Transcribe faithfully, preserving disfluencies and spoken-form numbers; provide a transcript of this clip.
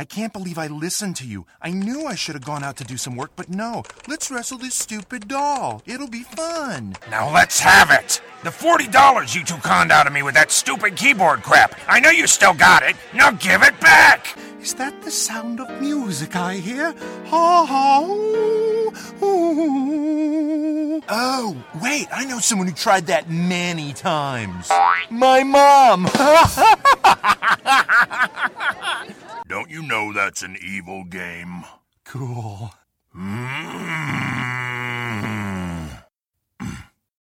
I can't believe I listened to you. I knew I should have gone out to do some work, but no. Let's wrestle this stupid doll. It'll be fun. Now let's have it. The forty dollars you two conned out of me with that stupid keyboard crap. I know you still got it. Now give it back. Is that the sound of music I hear? Ha ha. Ooh, ooh. Oh, wait. I know someone who tried that many times. My mom. Don't you know that's an evil game? Cool. Hmm?